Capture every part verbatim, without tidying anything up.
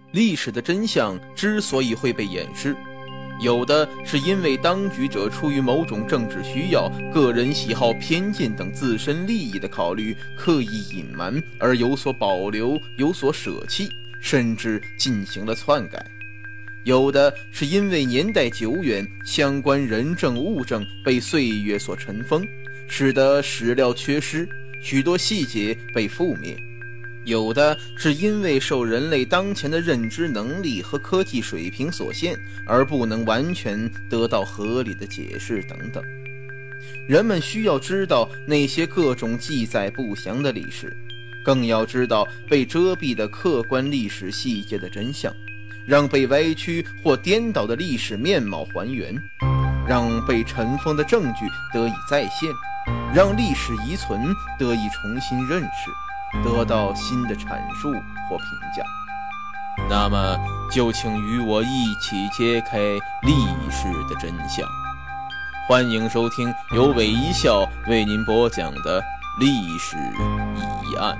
历史的真相之所以会被掩饰，有的是因为当局者出于某种政治需要、个人喜好、偏见等自身利益的考虑，刻意隐瞒而有所保留、有所舍弃，甚至进行了篡改；有的是因为年代久远，相关人证物证被岁月所尘封，使得史料缺失，许多细节被覆灭；有的是因为受人类当前的认知能力和科技水平所限，而不能完全得到合理的解释等等。人们需要知道那些各种记载不详的历史，更要知道被遮蔽的客观历史细节的真相，让被歪曲或颠倒的历史面貌还原，让被尘封的证据得以再现，让历史遗存得以重新认识，得到新的阐述或评价。那么就请与我一起揭开历史的真相。欢迎收听由韦一笑为您播讲的历史疑案。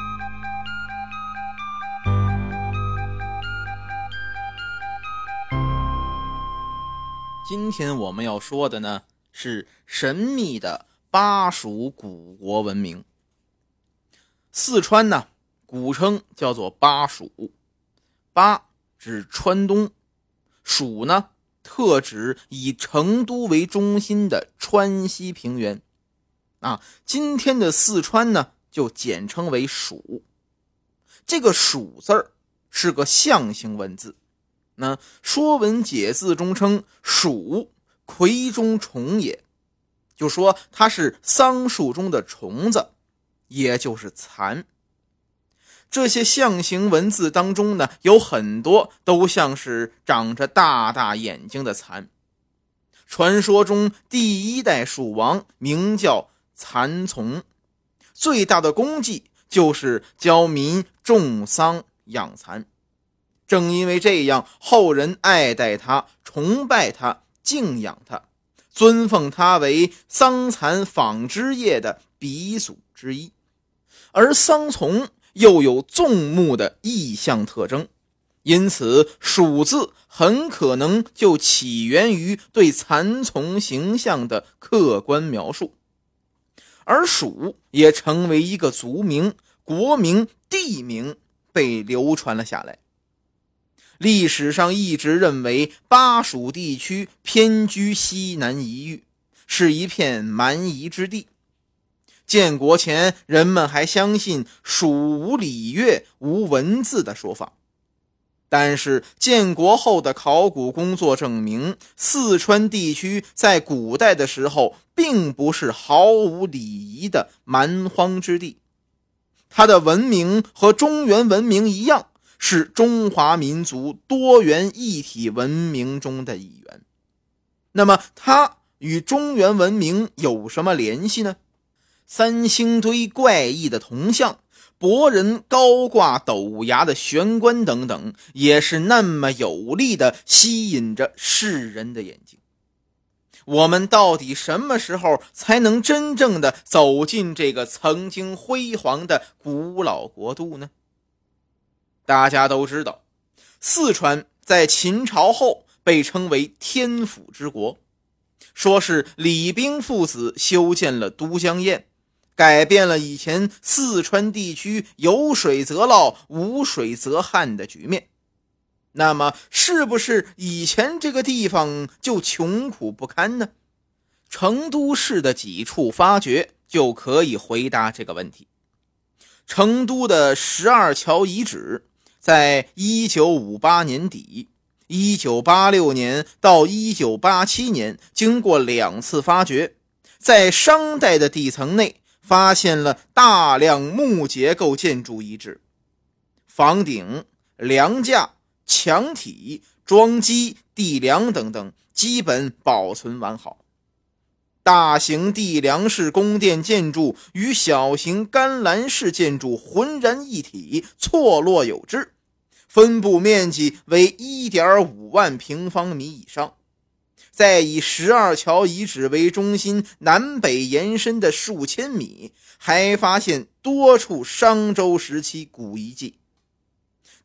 今天我们要说的呢，是神秘的巴蜀古国文明。四川呢，古称叫做巴蜀，巴指川东，蜀呢特指以成都为中心的川西平原啊。今天的四川呢，就简称为蜀。这个蜀字儿是个象形文字，那《说文解字》中称蜀，葵中虫也，就说它是桑树中的虫子，也就是蚕。这些象形文字当中呢，有很多都像是长着大大眼睛的蚕。传说中第一代蜀王名叫蚕丛，最大的功绩就是教民种桑养蚕。正因为这样，后人爱戴他，崇拜他，敬仰他，尊奉他为桑蚕纺织业的鼻祖之一。而桑丛又有纵目的意象特征，因此蜀字很可能就起源于对蚕丛形象的客观描述，而蜀也成为一个族名、国名、地名，被流传了下来。历史上一直认为巴蜀地区偏居西南一隅，是一片蛮夷之地。建国前，人们还相信蜀无礼乐、无文字的说法。但是建国后的考古工作证明，四川地区在古代的时候并不是毫无礼仪的蛮荒之地，它的文明和中原文明一样，是中华民族多元一体文明中的一员。那么它与中原文明有什么联系呢？三星堆怪异的铜像，博人高挂斗牙的玄关等等，也是那么有力地吸引着世人的眼睛。我们到底什么时候才能真正的走进这个曾经辉煌的古老国度呢？大家都知道，四川在秦朝后被称为天府之国，说是李冰父子修建了都江堰，改变了以前四川地区有水则涝、无水则旱的局面。那么是不是以前这个地方就穷苦不堪呢？成都市的几处发掘就可以回答这个问题。成都的十二桥遗址在一九五八年底、一九八六年到一九八七年经过两次发掘，在商代的地层内发现了大量木结构建筑遗址，房顶、梁架、墙体、桩基、地梁等等基本保存完好。大型地梁式宫殿建筑与小型干栏式建筑浑然一体，错落有致，分布面积为 一点五万平方米以上。在以十二桥遗址为中心南北延伸的数千米，还发现多处商周时期古遗迹。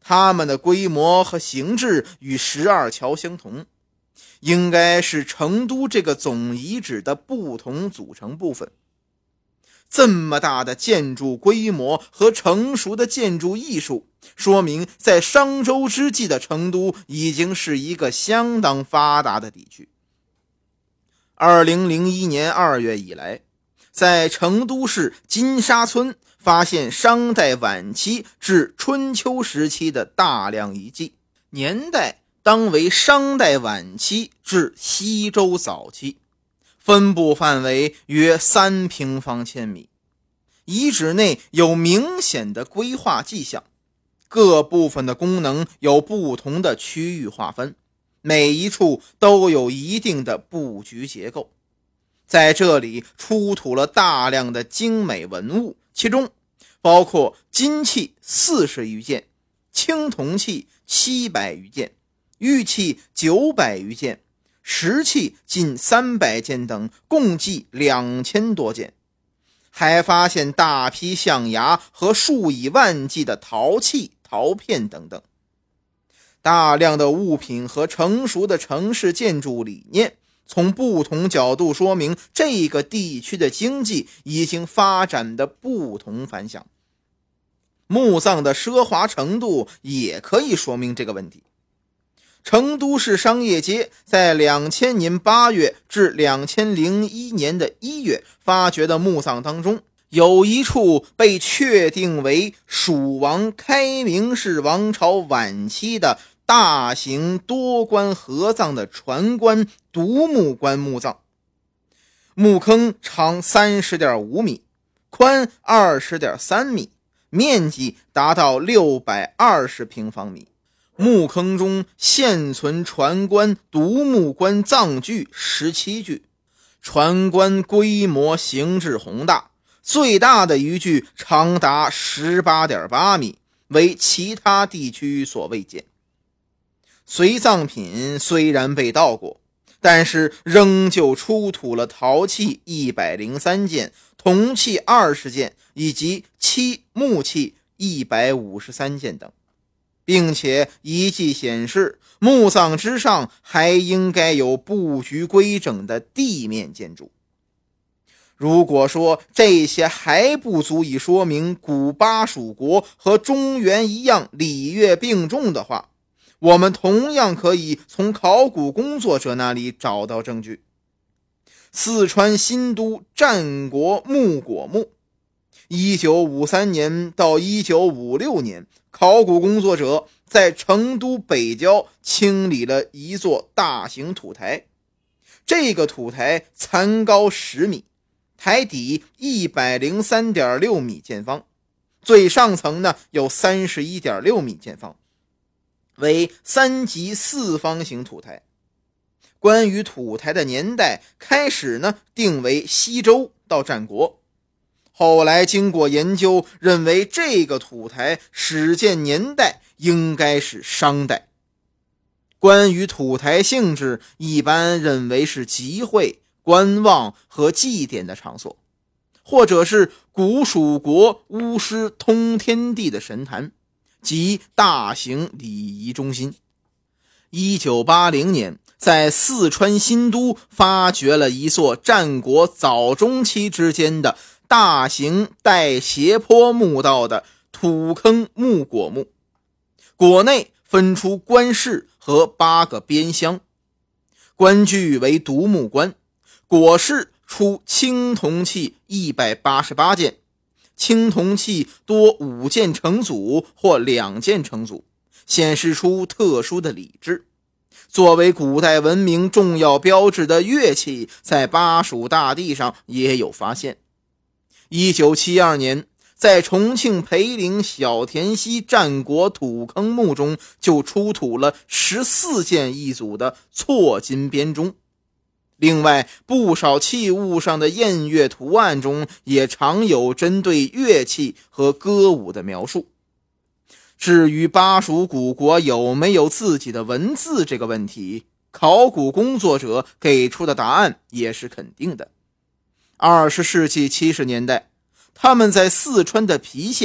它们的规模和形制与十二桥相同，应该是成都这个总遗址的不同组成部分。这么大的建筑规模和成熟的建筑艺术，说明在商周之际的成都已经是一个相当发达的地区。二零零一年二月以来，在成都市金沙村发现商代晚期至春秋时期的大量遗迹，年代当为商代晚期至西周早期，分布范围约三平方千米。遗址内有明显的规划迹象，各部分的功能有不同的区域划分，每一处都有一定的布局结构。在这里出土了大量的精美文物，其中包括金器四十余件，青铜器七百余件，玉器九百余件，石器近三百件等，共计两千多件。还发现大批象牙和数以万计的陶器、陶片等等。大量的物品和成熟的城市建筑理念，从不同角度说明这个地区的经济已经发展的不同凡响。墓葬的奢华程度也可以说明这个问题。成都市商业街在两千年八月至两千零一年的一月发掘的墓葬当中，有一处被确定为蜀王开明氏王朝晚期的大型多棺合葬的船棺独木棺墓葬。墓坑长 三十点五米，宽 二十点三米，面积达到六百二十平方米。墓坑中现存船棺独木棺葬具十七具，船棺规模形制宏大，最大的一具长达 十八点八米，为其他地区所未见。随葬品虽然被盗过，但是仍旧出土了陶器一百零三件，铜器二十件，以及漆木器一百五十三件等。并且遗迹显示，墓葬之上还应该有布局规整的地面建筑。如果说这些还不足以说明古巴蜀国和中原一样礼乐并重的话，我们同样可以从考古工作者那里找到证据。四川新都战国木椁墓，一九五三年到一九五六年，考古工作者在成都北郊清理了一座大型土台。这个土台残高十米，台底 一百零三点六米见方，最上层呢有 三十一点六米见方，为三级四方形土台。关于土台的年代，开始呢定为西周到战国，后来经过研究，认为这个土台始建年代应该是商代。关于土台性质，一般认为是集会、观望和祭典的场所，或者是古蜀国巫师通天地的神坛及大型礼仪中心。一九八零年，在四川新都发掘了一座战国早中期之间的大型带斜坡墓道的土坑木椁墓，椁内分出棺室和八个边箱，棺具为独木棺，椁室出青铜器一百八十八件，青铜器多五件成组或两件成组，显示出特殊的礼制。作为古代文明重要标志的乐器，在巴蜀大地上也有发现。一九七二年，在重庆裴陵小田溪战国土坑墓中就出土了十四件一组的错金编钟。另外，不少器物上的宴乐图案中也常有针对乐器和歌舞的描述。至于巴蜀古国有没有自己的文字这个问题，考古工作者给出的答案也是肯定的。二十世纪七十年代，他们在四川的郫县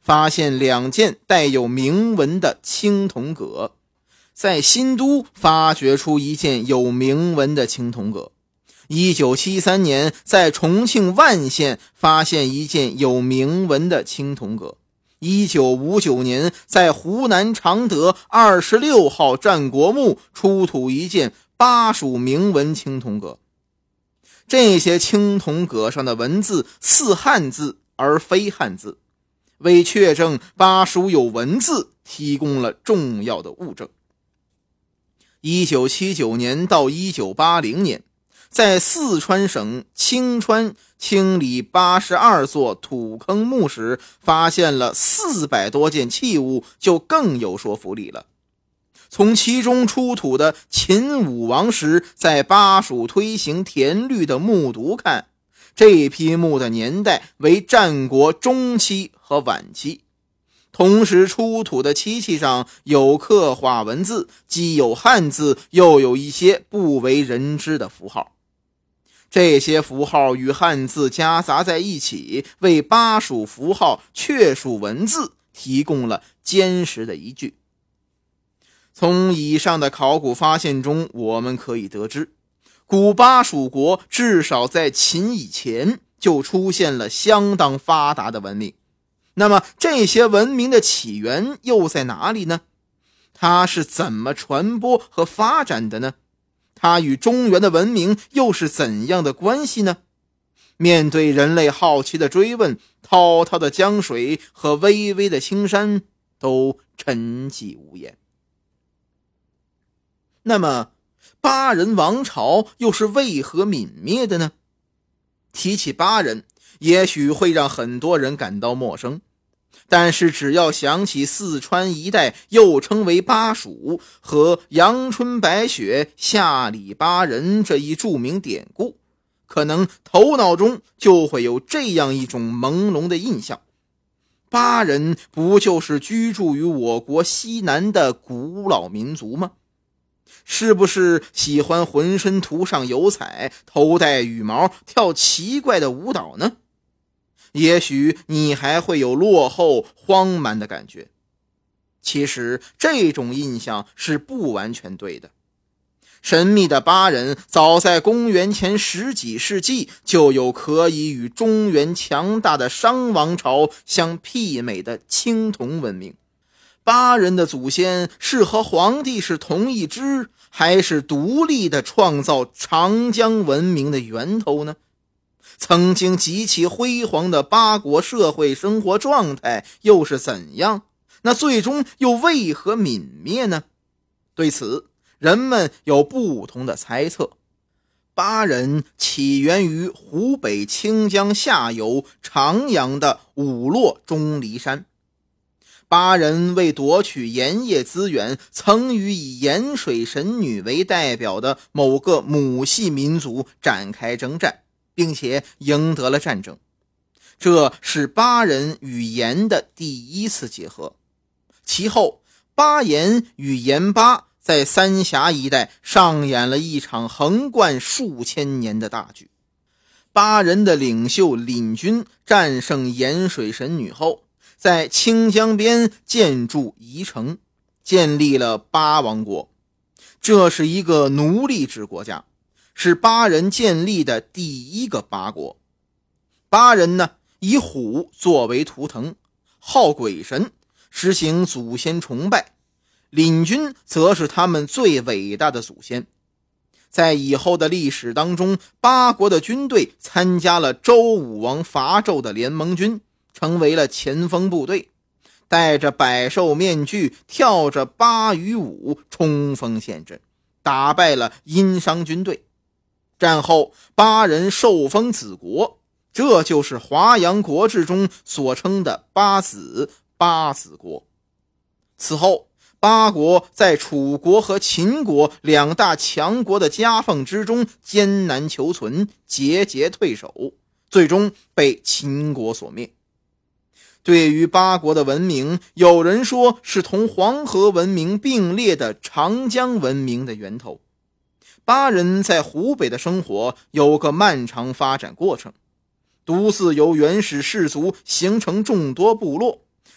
发现两件带有铭文的青铜戈，在新都发掘出一件有铭文的青铜戈。一九七三年，在重庆万县发现一件有铭文的青铜戈。一九五九年，在湖南常德二十六号战国墓出土一件巴蜀铭文青铜戈。这些青铜戈上的文字似汉字而非汉字，为确证巴蜀有文字提供了重要的物证。一九七九年到一九八零年，在四川省青川清理八十二座土坑墓时，发现了四百多件器物，就更有说服力了。从其中出土的秦武王时在巴蜀推行田律的木牍看，这批墓的年代为战国中期和晚期。同时出土的漆器上有刻画文字，既有汉字，又有一些不为人知的符号。这些符号与汉字夹杂在一起，为巴蜀符号确属文字提供了坚实的依据。从以上的考古发现中，我们可以得知，古巴蜀国至少在秦以前就出现了相当发达的文明。那么这些文明的起源又在哪里呢？它是怎么传播和发展的呢？它与中原的文明又是怎样的关系呢？面对人类好奇的追问，滔滔的江水和巍巍的青山都沉寂无言。那么巴人王朝又是为何泯灭的呢？提起巴人，也许会让很多人感到陌生，但是只要想起四川一带又称为巴蜀和阳春白雪下里巴人这一著名典故，可能头脑中就会有这样一种朦胧的印象：巴人不就是居住于我国西南的古老民族吗？是不是喜欢浑身涂上油彩，头戴羽毛，跳奇怪的舞蹈呢？也许你还会有落后荒蛮的感觉。其实这种印象是不完全对的。神秘的巴人早在公元前十几世纪就有可以与中原强大的商王朝相媲美的青铜文明。巴人的祖先是和黄帝是同一支，还是独立的创造长江文明的源头呢？曾经极其辉煌的巴国社会生活状态又是怎样？那最终又为何泯灭呢？对此，人们有不同的猜测。巴人起源于湖北清江下游长阳的五洛钟离山。巴人为夺取盐业资源，曾与以盐水神女为代表的某个母系民族展开征战，并且赢得了战争。这是巴人与盐的第一次结合。其后，巴盐与盐巴在三峡一带上演了一场横贯数千年的大剧。巴人的领袖领军战胜盐水神女后，在清江边建筑宜城，建立了巴王国。这是一个奴隶制国家，是巴人建立的第一个巴国。巴人呢，以虎作为图腾，好鬼神，实行祖先崇拜。领军则是他们最伟大的祖先。在以后的历史当中，巴国的军队参加了周武王伐纣的联盟军，成为了前锋部队，戴着百兽面具，跳着巴鱼舞，冲锋陷阵，打败了殷商军队。战后，巴人受封子国，这就是华阳国志中所称的巴子巴子国。此后，巴国在楚国和秦国两大强国的夹缝之中艰难求存，节节退守，最终被秦国所灭。对于巴国的文明，有人说是同黄河文明并列的长江文明的源头。巴人在湖北的生活有个漫长发展过程，独自由原始氏族形成众多部落，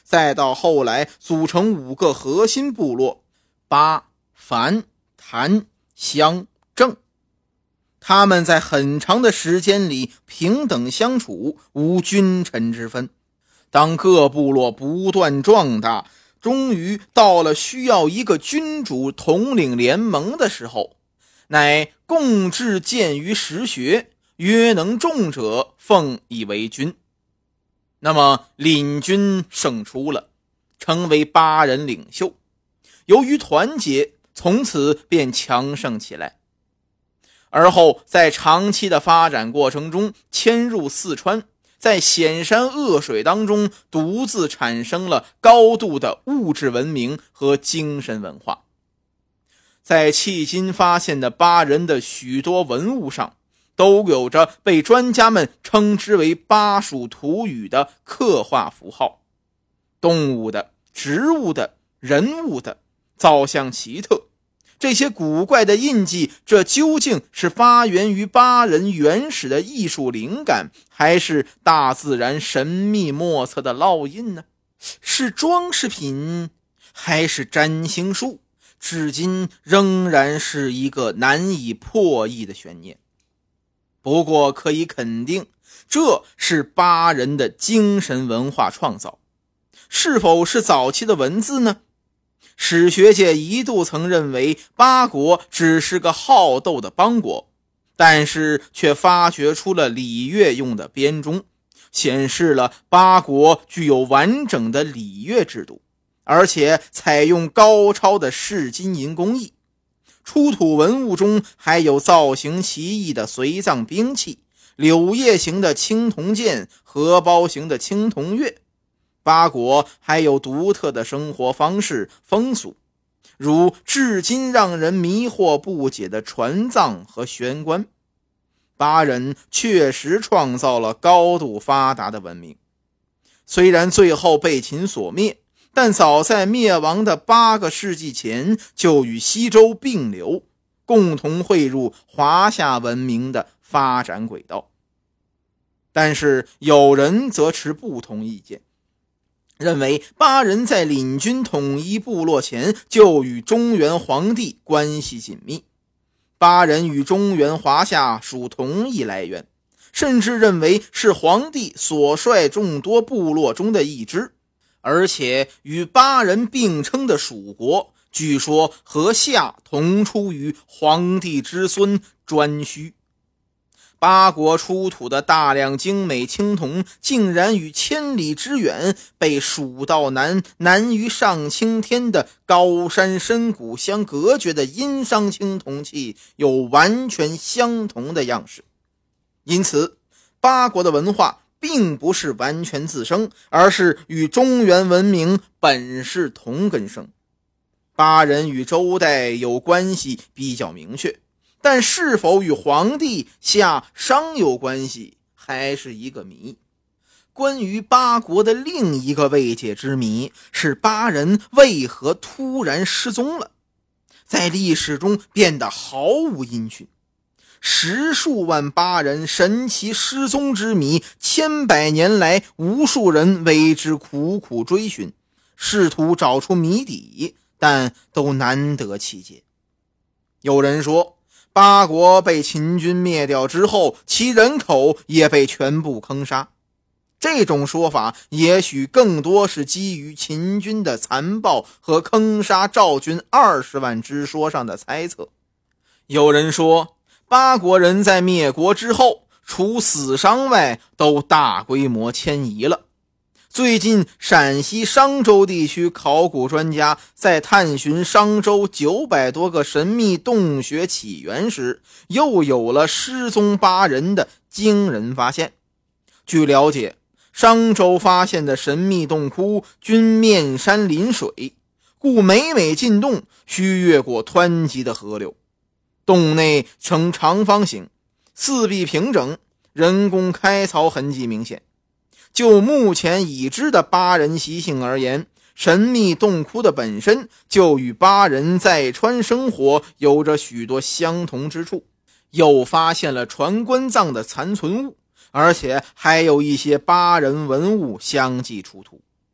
再到后来组成五个核心部落：巴、樊、谭、湘、郑。他们在很长的时间里平等相处，无君臣之分。当各部落不断壮大，终于到了需要一个君主统领联盟的时候，乃共治见于实学，约能众者奉以为君。那么领军胜出了，成为巴人领袖。由于团结，从此便强盛起来。而后在长期的发展过程中迁入四川，在险山恶水当中独自产生了高度的物质文明和精神文化。在迄今发现的巴人的许多文物上，都有着被专家们称之为巴蜀土语的刻画符号，动物的、植物的、人物的，造像奇特。这些古怪的印记，这究竟是发源于巴人原始的艺术灵感，还是大自然神秘莫测的烙印呢？是装饰品，还是占星术？至今仍然是一个难以破译的悬念。不过可以肯定，这是巴人的精神文化创造。是否是早期的文字呢？史学界一度曾认为巴国只是个好斗的邦国，但是却发掘出了礼乐用的编钟，显示了巴国具有完整的礼乐制度，而且采用高超的视金银工艺。出土文物中还有造型奇异的随葬兵器，柳叶形的青铜剑，荷包形的青铜钺。巴国还有独特的生活方式风俗，如至今让人迷惑不解的船葬和悬棺。巴人确实创造了高度发达的文明，虽然最后被秦所灭，但早在灭亡的八个世纪前就与西周并流，共同汇入华夏文明的发展轨道。但是有人则持不同意见，认为巴人在领军统一部落前就与中原皇帝关系紧密，巴人与中原华夏属同一来源，甚至认为是皇帝所率众多部落中的一支。而且与巴人并称的蜀国，据说和夏同出于皇帝之孙颛顼。巴国出土的大量精美青铜，竟然与千里之远被蜀道难难于上青天的高山深谷相隔绝的殷商青铜器有完全相同的样式。因此巴国的文化并不是完全自生，而是与中原文明本是同根生。巴人与周代有关系比较明确，但是否与皇帝夏商有关系还是一个谜。关于巴国的另一个未解之谜是巴人为何突然失踪了，在历史中变得毫无音讯。十数万巴人神奇失踪之谜，千百年来无数人为之苦苦追寻，试图找出谜底，但都难得其解。有人说巴国被秦军灭掉之后，其人口也被全部坑杀。这种说法也许更多是基于秦军的残暴和坑杀赵军二十万之说上的猜测。有人说巴国人在灭国之后，除死伤外都大规模迁移了。最近陕西商州地区考古专家在探寻商州九百多个神秘洞穴起源时，又有了失踪巴人的惊人发现。据了解，商州发现的神秘洞窟均面山临水，故每每进洞需越过湍急的河流。洞内呈长方形，四壁平整，人工开凿痕迹明显。就目前已知的巴人习性而言，神秘洞窟的本身就与巴人在川生活有着许多相同之处。又发现了船棺葬的残存物，而且还有一些巴人文物相继出土。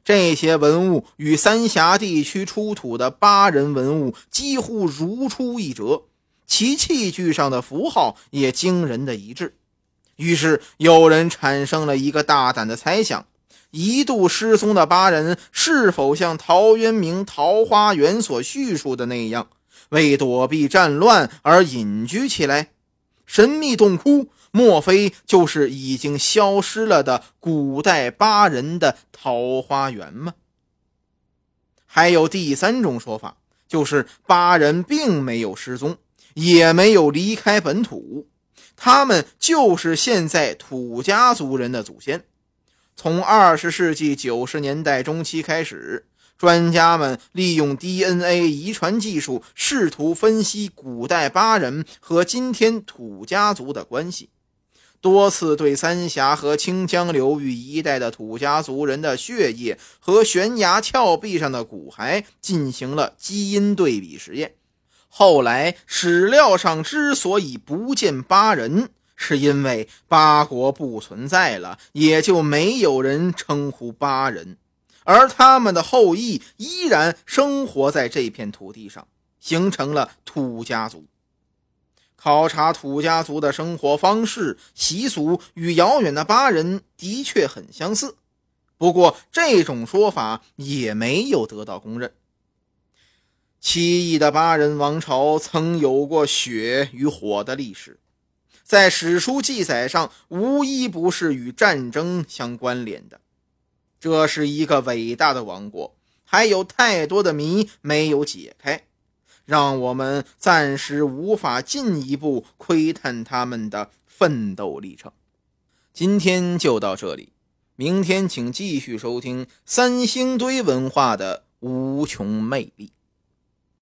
这些文物与三峡地区出土的巴人文物几乎如出一辙，其器具上的符号也惊人的一致。于是有人产生了一个大胆的猜想，一度失踪的巴人是否像陶渊明《桃花源》所叙述的那样，为躲避战乱而隐居起来？神秘洞窟莫非就是已经消失了的古代巴人的桃花源吗？还有第三种说法，就是巴人并没有失踪，也没有离开本土，他们就是现在土家族人的祖先。从二十世纪九十年代中期开始，专家们利用 D N A 遗传技术，试图分析古代巴人和今天土家族的关系，多次对三峡和清江流域一带的土家族人的血液和悬崖峭壁上的骨骸进行了基因对比实验。后来史料上之所以不见巴人，是因为巴国不存在了，也就没有人称呼巴人，而他们的后裔依然生活在这片土地上，形成了土家族。考察土家族的生活方式习俗与遥远的巴人的确很相似，不过这种说法也没有得到公认。奇异的巴人王朝曾有过血与火的历史，在史书记载上无一不是与战争相关联的。这是一个伟大的王国，还有太多的谜没有解开，让我们暂时无法进一步窥探他们的奋斗历程。今天就到这里，明天请继续收听三星堆文化的无穷魅力。